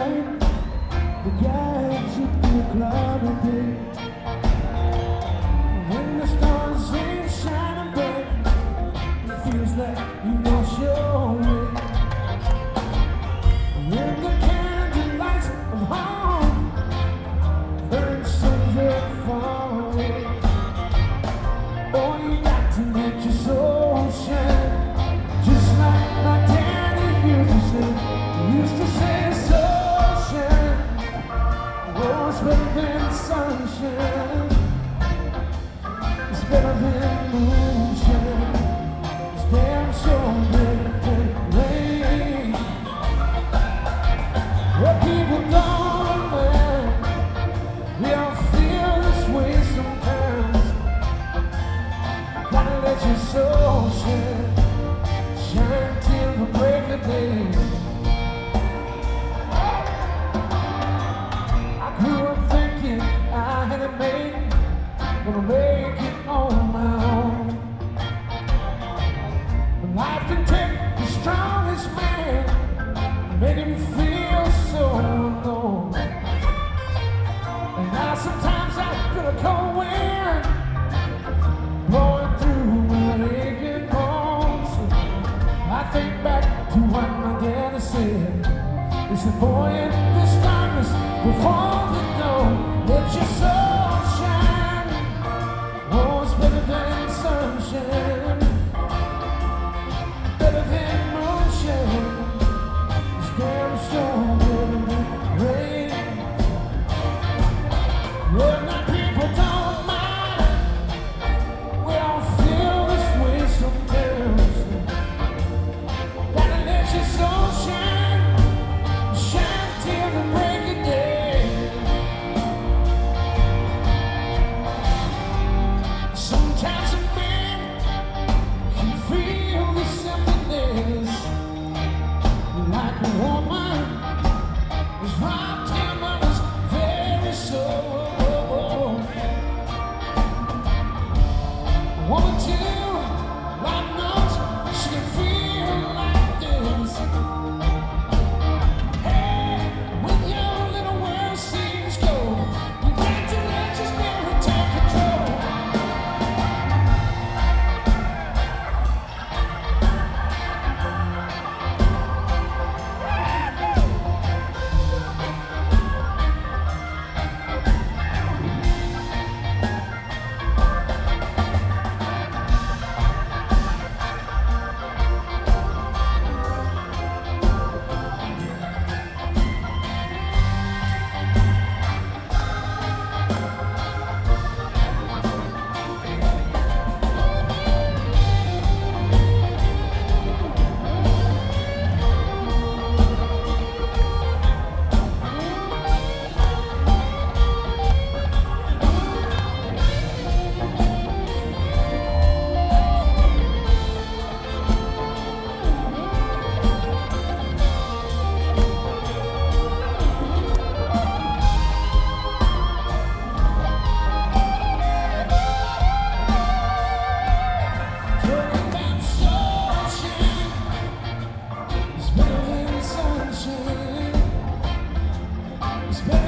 night that guides you through a cloudy day. When the stars ain't shining bright, it feels like you lost your way. When the candle lights of home burn so very far away, oh, you got to let your soul shine, just like my daddy used to say. Used to say sunshine, oh, it's better than sunshine. It's better than moonshine. It's damn sure better than rain. Well, people don't mind, we all feel this way sometimes. Gotta let your soul shine, shine till the break of day. I grew up thinking I had it made, gonna make it on my own. But life can take the strongest man, make him feel so alone. And now sometimes I feel a cold wind blowing through my aching bones. I think back to what my daddy said. He said, boy, in this darkness before the dawn, let your soul shine. Oh, it's better than sunshine, better than moonshine. It's damn sure better than rain. Well, now people don't mind, we all feel this way sometimes. Gotta let your soul shine, shine till the break of day. Sometimes a man can feel this emptiness, like a woman is robbed him of his very soul. A woman too, Lord knows she can feel like this. Hey, when your little world seems cold, you got to let your spirit take control. It's better than sunshine. It's better